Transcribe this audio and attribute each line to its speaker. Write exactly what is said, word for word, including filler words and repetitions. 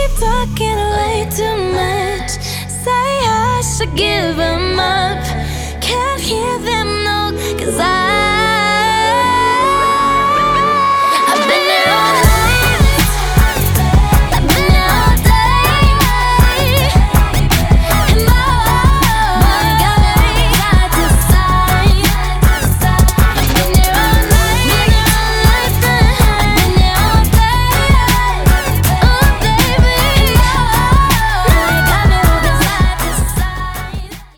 Speaker 1: keep talking way too much. Say I should give them up. Can't hear them, no, 'cause I